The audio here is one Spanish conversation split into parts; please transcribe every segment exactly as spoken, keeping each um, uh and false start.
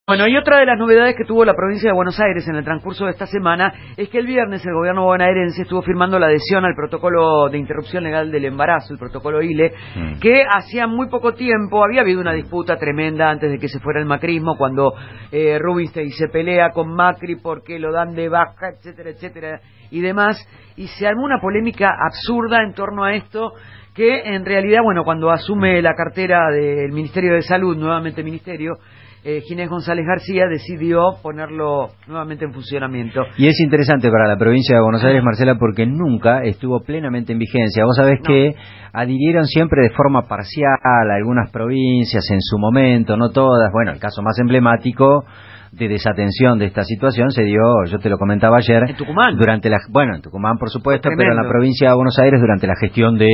Bueno, y otra de las novedades que tuvo la provincia de Buenos Aires en el transcurso de esta semana es que el viernes el gobierno bonaerense estuvo firmando la adhesión al protocolo de interrupción legal del embarazo, el protocolo I L E, mm. que hacía muy poco tiempo había habido una disputa tremenda antes de que se fuera el macrismo, cuando eh, Rubinstein se pelea con Macri porque lo dan de baja, etcétera, etcétera, y demás, y se armó una polémica absurda en torno a esto, que en realidad, bueno, cuando asume la cartera del Ministerio de Salud, nuevamente Ministerio, Eh, Ginés González García decidió ponerlo nuevamente en funcionamiento. Y es interesante para la provincia de Buenos Aires, Marcela, porque nunca estuvo plenamente en vigencia. Vos sabés no. que adhirieron siempre de forma parcial a algunas provincias en su momento, no todas. Bueno, el caso más emblemático de desatención de esta situación se dio, yo te lo comentaba ayer, en Tucumán. Durante la, bueno, en Tucumán por supuesto, pero en la provincia de Buenos Aires durante la gestión de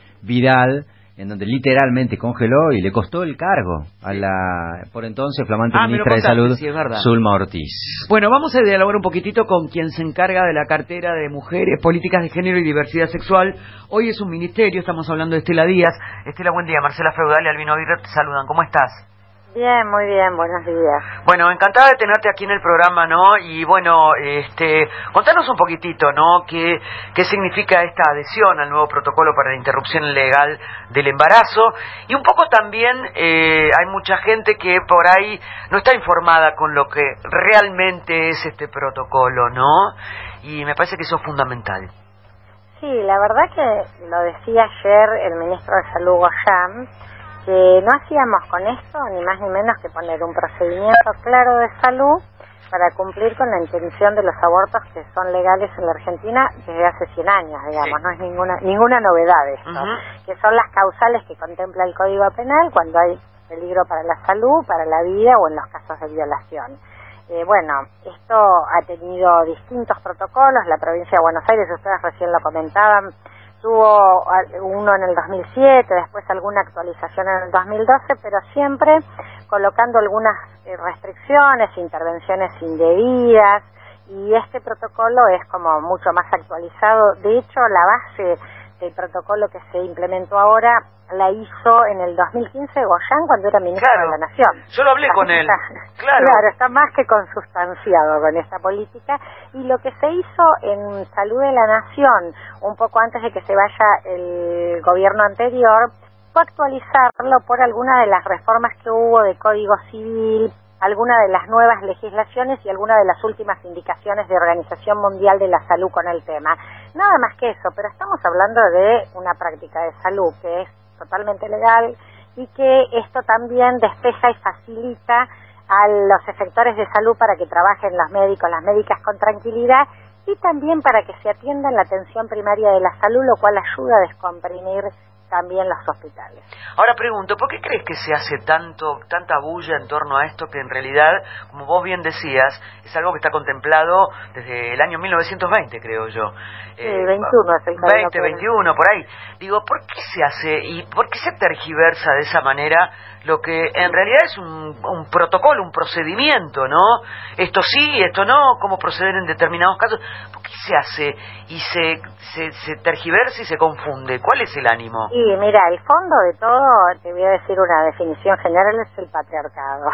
Vidal, en donde literalmente congeló y le costó el cargo a la, por entonces, flamante ah, ministra contaste, de Salud, sí, Zulma Ortiz. Bueno, vamos a dialogar un poquitito con quien se encarga de la cartera de Mujeres, Políticas de Género y Diversidad Sexual. Hoy es un ministerio, estamos hablando de Estela Díaz. Estela, buen día. Marcela Feudal y Albino Aguirre te saludan. ¿Cómo estás? Bien, muy bien, buenos días. Bueno, encantada de tenerte aquí en el programa, ¿no? Y bueno, este, contanos un poquitito, ¿no? ¿Qué, qué significa esta adhesión al nuevo protocolo para la interrupción legal del embarazo? Y un poco también eh, hay mucha gente que por ahí no está informada con lo que realmente es este protocolo, ¿no? Y me parece que eso es fundamental. Sí, la verdad que lo decía ayer el ministro de Salud, Goyam, que no hacíamos con esto ni más ni menos que poner un procedimiento claro de salud para cumplir con la intención de los abortos que son legales en la Argentina desde hace cien años, digamos, sí. No es ninguna ninguna novedad esto, uh-huh. que son las causales que contempla el Código Penal cuando hay peligro para la salud, para la vida o en los casos de violación. Eh, bueno, esto ha tenido distintos protocolos, la provincia de Buenos Aires, ustedes recién lo comentaban, tuvo uno en el dos mil siete, después alguna actualización en el dos mil doce, pero siempre colocando algunas restricciones, intervenciones indebidas, y este protocolo es como mucho más actualizado. De hecho, la base del protocolo que se implementó ahora la hizo en el dos mil quince Goyam cuando era ministro claro, de la Nación. Yo lo hablé Así con él. Está, claro. claro, está más que consustanciado con esta política. Y lo que se hizo en Salud de la Nación, un poco antes de que se vaya el gobierno anterior, fue actualizarlo por alguna de las reformas que hubo de Código Civil, alguna de las nuevas legislaciones y alguna de las últimas indicaciones de Organización Mundial de la Salud con el tema. Nada más que eso, pero estamos hablando de una práctica de salud que es totalmente legal y que esto también despeja y facilita a los efectores de salud para que trabajen los médicos, las médicas con tranquilidad y también para que se atienda en la atención primaria de la salud, lo cual ayuda a descomprimir también los hospitales. Ahora pregunto, ¿por qué crees que se hace tanto tanta bulla en torno a esto que en realidad, como vos bien decías, es algo que está contemplado desde el año mil novecientos veinte, creo yo? Sí, eh, veintiuno, veinte, veintiuno, por ahí. Digo, ¿por qué se hace y por qué se tergiversa de esa manera lo que en realidad es un, un protocolo, un procedimiento, ¿no? Esto sí, esto no, cómo proceder en determinados casos. ¿Por qué se hace y se, se, se tergiversa y se confunde? ¿Cuál es el ánimo? Sí, mira, el fondo de todo, te voy a decir una definición general, es el patriarcado.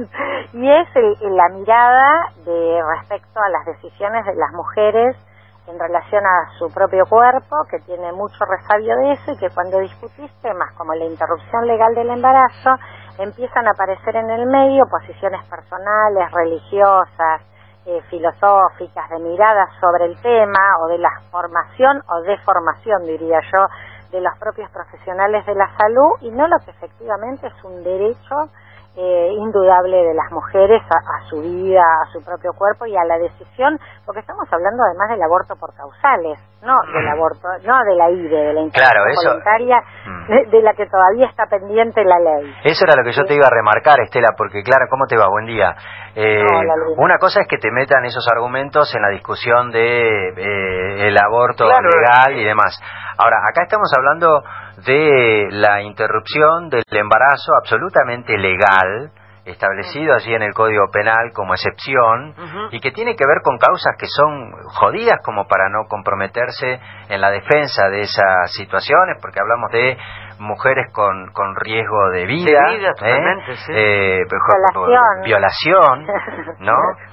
Y es el, la mirada de respecto a las decisiones de las mujeres en relación a su propio cuerpo, que tiene mucho resabio de eso, y que cuando discutís temas como la interrupción legal del embarazo, empiezan a aparecer en el medio posiciones personales, religiosas, eh, filosóficas, de miradas sobre el tema, o de la formación o deformación, diría yo, de los propios profesionales de la salud, y no lo que efectivamente es un derecho eh, indudable de las mujeres a, a su vida, a su propio cuerpo y a la decisión, porque estamos hablando además del aborto por causales, no del aborto, no de la I V E, de la interrupción claro, eso, voluntaria, de, de la que todavía está pendiente la ley. Eso era lo que yo te iba a remarcar, Estela, porque claro, ¿cómo te va? Buen día. Eh, Hola, una cosa es que te metan esos argumentos en la discusión de eh, el aborto claro, legal y demás. Ahora, acá estamos hablando de la interrupción del embarazo absolutamente legal, establecido allí en el Código Penal como excepción, uh-huh. y que tiene que ver con causas que son jodidas como para no comprometerse en la defensa de esas situaciones, porque hablamos de mujeres con, con riesgo de vida, de vida totalmente, ¿eh? Sí. Eh, violación, violación ¿no?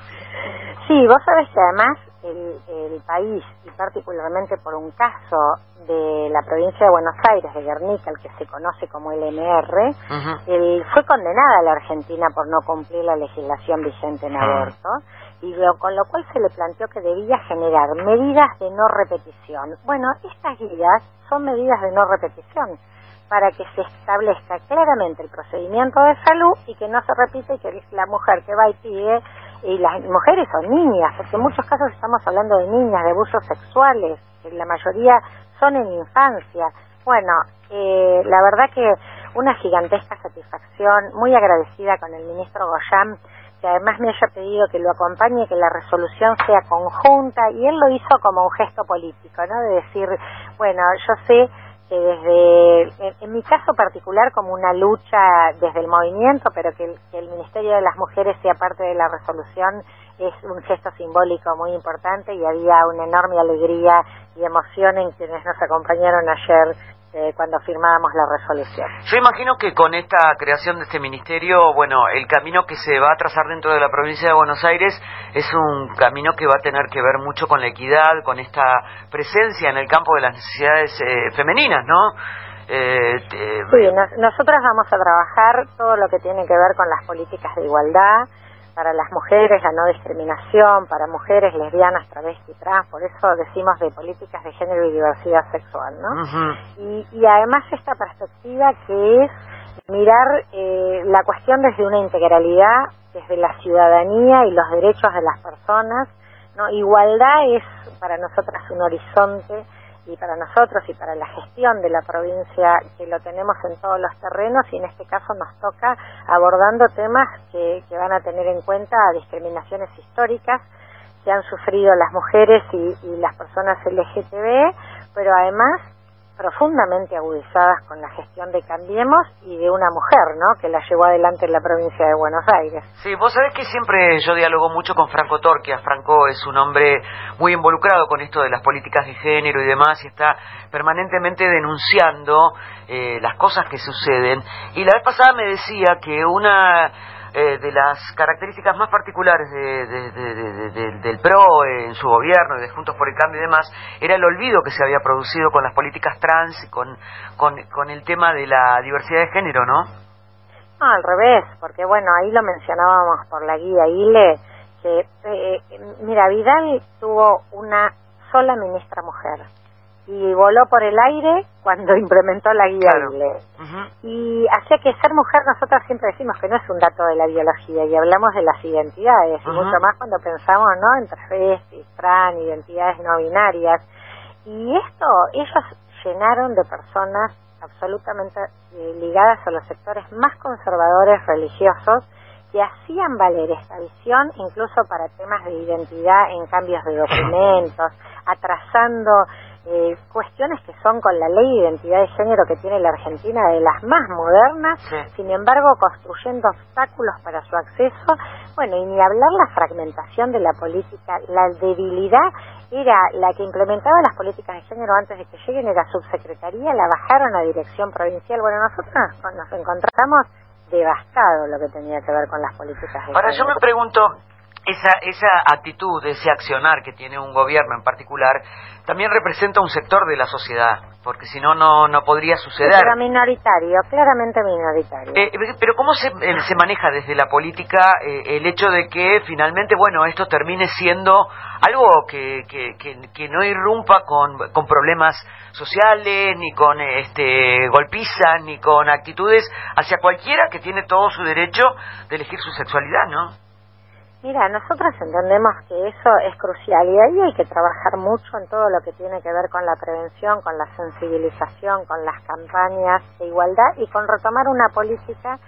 Sí, vos sabés que además el, el país, y particularmente por un caso de la provincia de Buenos Aires, de Guernica, el que se conoce como el M R, uh-huh. él fue condenada a la Argentina por no cumplir la legislación vigente en aborto, uh-huh. y lo, con lo cual se le planteó que debía generar medidas de no repetición. Bueno, estas guías son medidas de no repetición, para que se establezca claramente el procedimiento de salud y que no se repite, y que la mujer que va y pide, y las mujeres son niñas, porque en muchos casos estamos hablando de niñas, de abusos sexuales, que la mayoría son en infancia. Bueno, eh, la verdad que una gigantesca satisfacción, muy agradecida con el ministro Goyán, que además me haya pedido que lo acompañe, que la resolución sea conjunta, y él lo hizo como un gesto político, ¿no? De decir, bueno, yo sé que desde, en, en mi caso particular, como una lucha desde el movimiento, pero que el, que el Ministerio de las Mujeres sea parte de la resolución es un gesto simbólico muy importante, y había una enorme alegría y emoción en quienes nos acompañaron ayer eh, cuando firmábamos la resolución. Yo imagino que con esta creación de este ministerio, bueno, el camino que se va a trazar dentro de la provincia de Buenos Aires es un camino que va a tener que ver mucho con la equidad, con esta presencia en el campo de las necesidades eh, femeninas, ¿no? Eh, te... Sí, nos, nosotras vamos a trabajar todo lo que tiene que ver con las políticas de igualdad para las mujeres, la no discriminación, para mujeres, lesbianas, travestis, trans, por eso decimos de políticas de género y diversidad sexual, ¿no? Uh-huh. Y, y además esta perspectiva que es mirar eh, la cuestión desde una integralidad, desde la ciudadanía y los derechos de las personas, ¿no? Igualdad es para nosotras un horizonte, y para nosotros y para la gestión de la provincia, que lo tenemos en todos los terrenos, y en este caso nos toca abordando temas que, que van a tener en cuenta discriminaciones históricas que han sufrido las mujeres y, y las personas L G T B, pero además profundamente agudizadas con la gestión de Cambiemos y de una mujer, ¿no?, que la llevó adelante en la provincia de Buenos Aires. Sí, vos sabés que siempre yo dialogo mucho con Franco Torquias. Franco es un hombre muy involucrado con esto de las políticas de género y demás, y está permanentemente denunciando eh, las cosas que suceden. Y la vez pasada me decía que una Eh, de las características más particulares de, de, de, de, de, del P R O en su gobierno y de Juntos por el Cambio y demás era el olvido que se había producido con las políticas trans, con, con, con el tema de la diversidad de género, ¿no? No, al revés, porque bueno, ahí lo mencionábamos por la guía I L E, que eh, mira, Vidal tuvo una sola ministra mujer y voló por el aire cuando implementó la guía claro. I L E. Uh-huh. Y hacía que ser mujer, nosotras siempre decimos que no es un dato de la biología, y hablamos de las identidades, uh-huh. y mucho más cuando pensamos, ¿no?, en travestis, trans, identidades no binarias. Y esto, ellos llenaron de personas absolutamente eh, ligadas a los sectores más conservadores religiosos, que hacían valer esta visión incluso para temas de identidad en cambios de documentos, atrasando eh, cuestiones que son con la ley de identidad de género que tiene la Argentina, de las más modernas, sí. Sin embargo construyendo obstáculos para su acceso. Bueno, y ni hablar la fragmentación de la política, la debilidad era la que implementaba las políticas de género antes de que lleguen, era subsecretaría, la bajaron a dirección provincial. Bueno, nosotros nos encontramos devastado lo que tenía que ver con las políticas de Ahora género. Yo me pregunto, esa esa actitud, ese accionar que tiene un gobierno en particular, también representa un sector de la sociedad, porque si no, no no podría suceder. Sí, pero minoritario, claramente minoritario. Eh, pero ¿cómo se, eh, se maneja desde la política eh, el hecho de que finalmente, bueno, esto termine siendo algo que que, que, que no irrumpa con, con problemas sociales, ni con este golpizas, ni con actitudes hacia cualquiera que tiene todo su derecho de elegir su sexualidad, ¿no? Mira, nosotros entendemos que eso es crucial, y ahí hay que trabajar mucho en todo lo que tiene que ver con la prevención, con la sensibilización, con las campañas de igualdad y con retomar una política que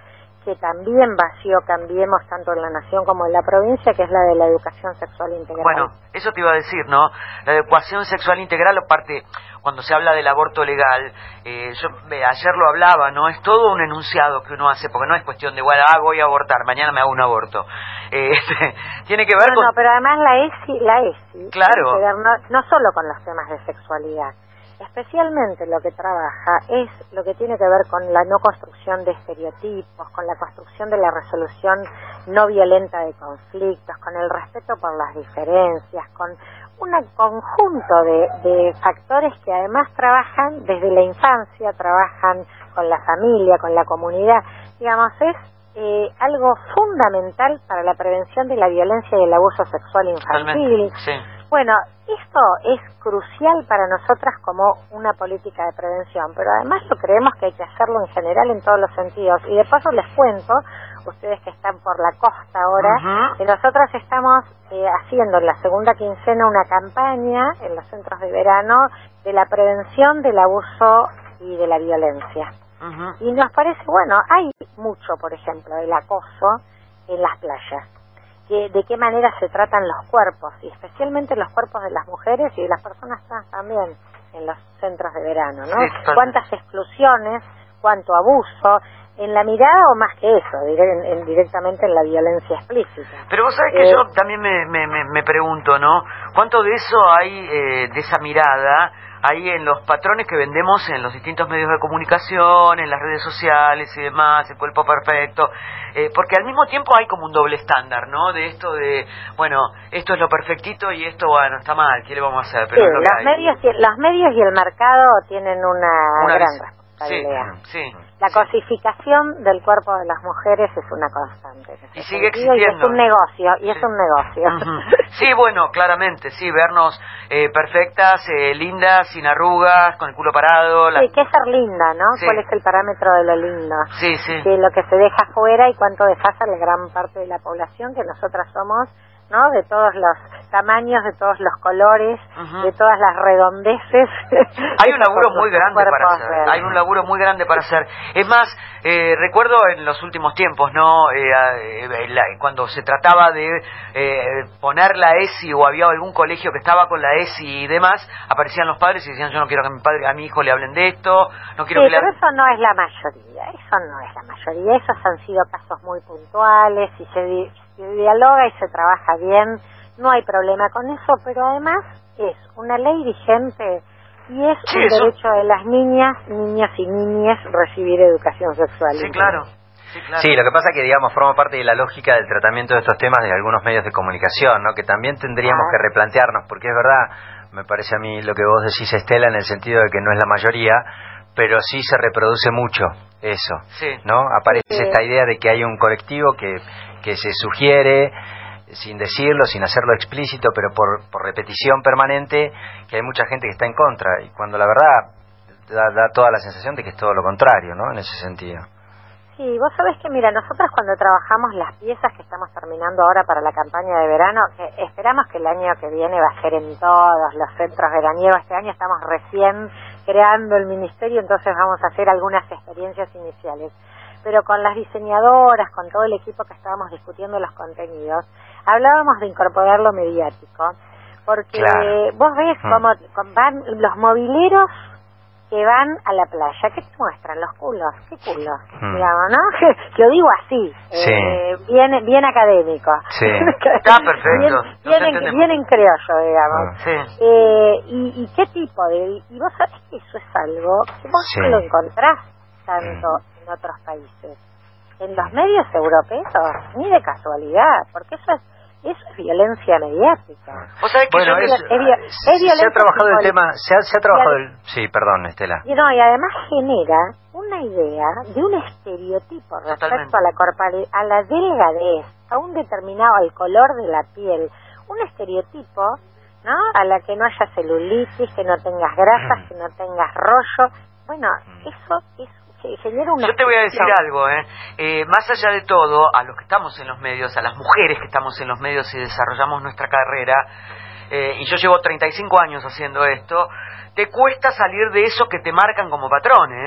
que también vació Cambiemos tanto en la Nación como en la provincia, que es la de la educación sexual integral. Bueno, eso te iba a decir, ¿no? La educación sexual integral, aparte, cuando se habla del aborto legal, eh, yo eh, ayer lo hablaba, ¿no? Es todo un enunciado que uno hace, porque no es cuestión de, bueno, ah, voy a abortar, mañana me hago un aborto. Eh, tiene que ver no, con... No, pero además la ESI, la ESI claro. tiene que ver no, no solo con los temas de sexualidad, especialmente lo que trabaja es lo que tiene que ver con la no construcción de estereotipos, con la construcción de la resolución no violenta de conflictos, con el respeto por las diferencias, con un conjunto de, de factores que además trabajan desde la infancia, trabajan con la familia, con la comunidad. Digamos, es eh, algo fundamental para la prevención de la violencia y el abuso sexual infantil. Sí. Bueno, esto es crucial para nosotras como una política de prevención, pero además lo creemos que hay que hacerlo en general en todos los sentidos. Y de paso les cuento, ustedes que están por la costa ahora, uh-huh. que nosotros estamos eh, haciendo en la segunda quincena una campaña en los centros de verano de la prevención del abuso y de la violencia. Uh-huh. Y nos parece, bueno, hay mucho, por ejemplo, del acoso en las playas. Que, de qué manera se tratan los cuerpos, y especialmente los cuerpos de las mujeres y de las personas trans también en los centros de verano, ¿no? Sí, cuántas exclusiones, cuánto abuso, en la mirada o más que eso, dire- en, directamente en la violencia explícita. Pero vos sabés que eh, yo también me, me, me pregunto, ¿no? ¿Cuánto de eso hay, eh, de esa mirada, hay en los patrones que vendemos en los distintos medios de comunicación, en las redes sociales y demás, el cuerpo perfecto? Eh, porque al mismo tiempo hay como un doble estándar, ¿no? De esto de, bueno, esto es lo perfectito y esto, bueno, está mal, ¿qué le vamos a hacer? Pero sí, es lo los, que hay. medios y, los medios y el mercado tienen una, una gran responsabilidad. Sí, sí, la sí. cosificación del cuerpo de las mujeres es una constante. Y sigue existiendo. Y es un negocio, y sí. es un negocio. Uh-huh. Sí, bueno, claramente, sí, vernos eh, perfectas, eh, lindas, sin arrugas, con el culo parado. La... Sí, que es ser linda, ¿no? Sí. ¿Cuál es el parámetro de lo lindo? Sí, sí. Que lo que se deja fuera y cuánto desfasa la gran parte de la población, que nosotras somos, ¿no? De todos los tamaños, de todos los colores, uh-huh. de todas las redondeces. Hay un laburo muy grande para hacer. Reales. Hay un laburo muy grande para hacer. Es más, eh, recuerdo en los últimos tiempos, ¿no? Eh, eh, la, cuando se trataba de eh, poner la ESI o había algún colegio que estaba con la ESI y demás, aparecían los padres y decían, yo no quiero que a mi padre, a mi hijo le hablen de esto, no quiero sí, que le pero eso no es la mayoría. Eso no es la mayoría. Esos han sido casos muy puntuales y se di- se dialoga y se trabaja bien, no hay problema con eso, pero además es una ley vigente y es sí, un eso... derecho de las niñas, niños y niñas recibir educación sexual. Sí, claro. Sí, claro. Sí, lo que pasa es que, digamos, forma parte de la lógica del tratamiento de estos temas de algunos medios de comunicación, ¿no? Que también tendríamos ah. que replantearnos, porque es verdad, me parece a mí lo que vos decís, Estela, en el sentido de que no es la mayoría, pero sí se reproduce mucho eso, sí. ¿no? Aparece sí. esta idea de que hay un colectivo que, que se sugiere, sin decirlo, sin hacerlo explícito, pero por, por repetición permanente, que hay mucha gente que está en contra, y cuando la verdad da, da toda la sensación de que es todo lo contrario, ¿no? En ese sentido. Sí, vos sabés que, mira, nosotros cuando trabajamos las piezas que estamos terminando ahora para la campaña de verano, que esperamos que el año que viene va a ser en todos los centros veraniegos, este año estamos recién creando el ministerio, entonces vamos a hacer algunas experiencias iniciales. Pero con las diseñadoras, con todo el equipo que estábamos discutiendo los contenidos, hablábamos de incorporar lo mediático, porque claro. vos ves mm. cómo van los mobileros que van a la playa, ¿qué te muestran? Los culos, ¿qué culos? Mm. Digamos, ¿no? Lo digo así, sí. eh, bien, bien académico. Sí, está perfecto. Bien, bien, en, bien en criollo, digamos. Ah, sí. eh, y, ¿Y qué tipo de...? Y vos sabés que eso es algo que vos sí. no lo encontrás tanto mm. en otros países. En los medios europeos, ni de casualidad, porque eso es Eso es violencia mediática. ¿Vos sabés que bueno, yo es, es, es, es se ha trabajado el tema, se ha, se ha trabajado el... Sí, perdón, Estela. Y, no, y además genera una idea de un estereotipo respecto Totalmente. a la corporalidad, a la delgadez, a un determinado, al color de la piel, un estereotipo, ¿no? A la que no haya celulitis, que no tengas grasas, que no tengas rollo. Bueno, eso es genera una... Yo te voy a decir algo, ¿eh? eh más allá de todo, a los que estamos en los medios, a las mujeres que estamos en los medios y desarrollamos nuestra carrera, eh, y yo llevo treinta y cinco años haciendo esto, te cuesta salir de eso que te marcan como patrón, ¿eh?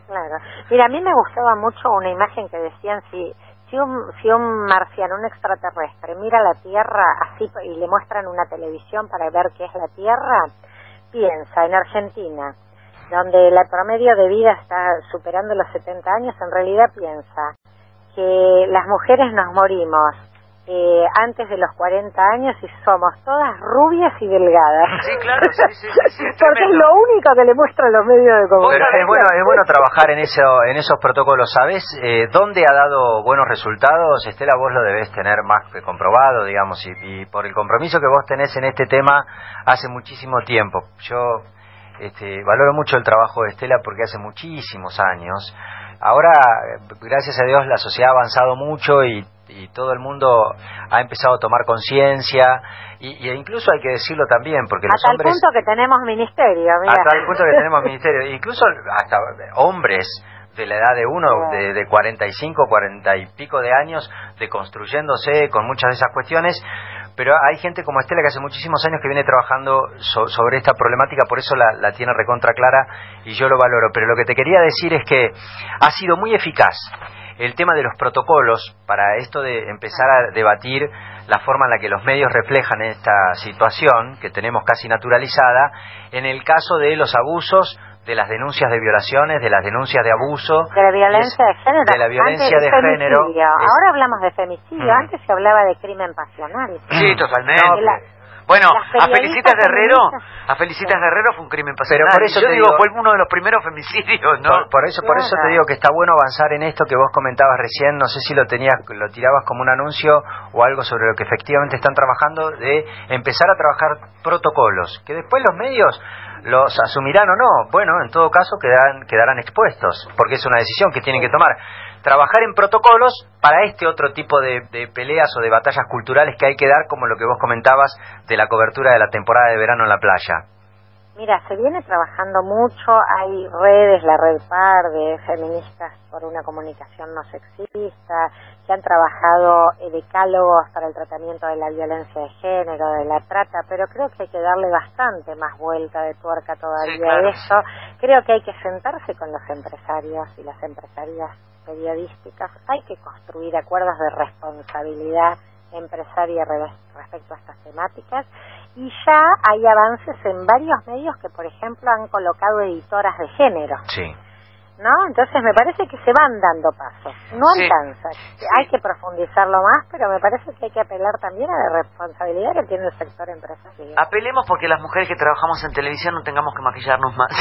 Claro. Mira, a mí me gustaba mucho una imagen que decían si si un si un marciano, un extraterrestre, mira la Tierra así y le muestran una televisión para ver qué es la Tierra, piensa en Argentina, donde el promedio de vida está superando los setenta años, en realidad piensa que las mujeres nos morimos eh, antes de los cuarenta años y somos todas rubias y delgadas. Sí, claro, sí, sí, sí, sí, es porque es tremendo. lo único que le muestran los medios de comunicación. Pero es bueno, es bueno trabajar en eso, en esos protocolos. ¿Sabés eh, dónde ha dado buenos resultados? Estela, vos lo debés tener más que comprobado, digamos, y, y por el compromiso que vos tenés en este tema hace muchísimo tiempo. Yo este, valoro mucho el trabajo de Estela porque hace muchísimos años. Ahora, gracias a Dios, la sociedad ha avanzado mucho y y todo el mundo ha empezado a tomar conciencia y, y incluso hay que decirlo también porque los hombres... A tal punto que tenemos ministerio, mira. A tal punto que tenemos ministerio, incluso hasta hombres de la edad de uno, de, de cuarenta y cinco, cuarenta y pico de años, deconstruyéndose con muchas de esas cuestiones, pero hay gente como Estela que hace muchísimos años que viene trabajando so, sobre esta problemática, por eso la, la tiene recontra clara y yo lo valoro, pero lo que te quería decir es que ha sido muy eficaz el tema de los protocolos para esto de empezar a debatir la forma en la que los medios reflejan esta situación que tenemos casi naturalizada en el caso de los abusos, de las denuncias de violaciones, de las denuncias de abuso, de la violencia de género, de la violencia antes, de género. Es... Ahora hablamos de femicidio, mm. antes se hablaba de crimen pasional. Sí, totalmente. No, la... Bueno, a Felicitas Guerrero, a Felicitas sí. Guerrero fue un crimen pasional. Pero por eso yo te digo, digo, fue uno de los primeros femicidios, ¿no? Por, por eso, claro. por eso te digo que está bueno avanzar en esto que vos comentabas recién. No sé si lo tenías, lo tirabas como un anuncio o algo sobre lo que efectivamente están trabajando, de empezar a trabajar protocolos, que después los medios los asumirán o no. Bueno, en todo caso quedarán, quedarán expuestos, porque es una decisión que tienen que tomar. Trabajar en protocolos para este otro tipo de, de peleas o de batallas culturales que hay que dar, como lo que vos comentabas de la cobertura de la temporada de verano en la playa. Mira, se viene trabajando mucho, hay redes, la Red Par de Feministas por una Comunicación No Sexista, que han trabajado eh, decálogos para el tratamiento de la violencia de género, de la trata, pero creo que hay que darle bastante más vuelta de tuerca todavía sí, claro, a eso. Sí. Creo que hay que sentarse con los empresarios y las empresarias periodísticas, hay que construir acuerdos de responsabilidad empresaria respecto a estas temáticas y ya hay avances en varios medios que, por ejemplo, han colocado editoras de género. Sí. ¿No? Entonces me parece que se van dando pasos. No sí. alcanza. Sí. Hay que profundizarlo más, pero me parece que hay que apelar también a la responsabilidad que tiene el sector empresarial. Apelemos porque las mujeres que trabajamos en televisión no tengamos que maquillarnos más.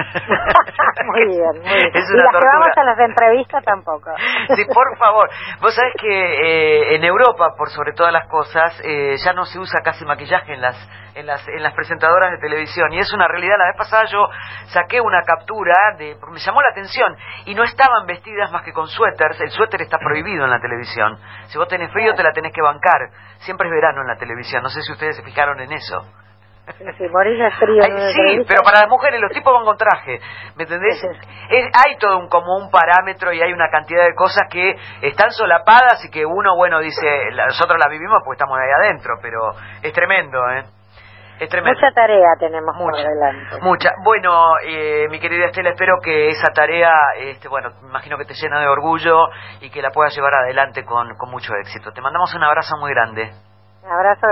Muy bien, muy bien. Es y una las tortura. que vamos a las entrevistas tampoco. Sí, por favor. Vos sabés que eh, en Europa, por sobre todas las cosas, eh, ya no se usa casi maquillaje en las en las en las presentadoras de televisión, y es una realidad. La vez pasada yo saqué una captura de, me llamó la atención, y no estaban vestidas más que con suéteres. El suéter está prohibido en la televisión. Si vos tenés frío te la tenés que bancar. Siempre es verano en la televisión. No sé si ustedes se fijaron en eso. Sí, morir de frío. Ay, sí, pero para las mujeres, los tipos van con traje, ¿me entendés? Sí, sí. Es, hay todo un, como un parámetro y hay una cantidad de cosas que están solapadas y que uno, bueno, dice, nosotros las vivimos porque estamos ahí adentro, pero es tremendo, ¿eh? Es tremendo. Mucha tarea tenemos mucha, por delante. Mucha. Bueno, eh, mi querida Estela, espero que esa tarea, este, bueno, me imagino que te llena de orgullo y que la puedas llevar adelante con, con mucho éxito. Te mandamos un abrazo muy grande. Un abrazo.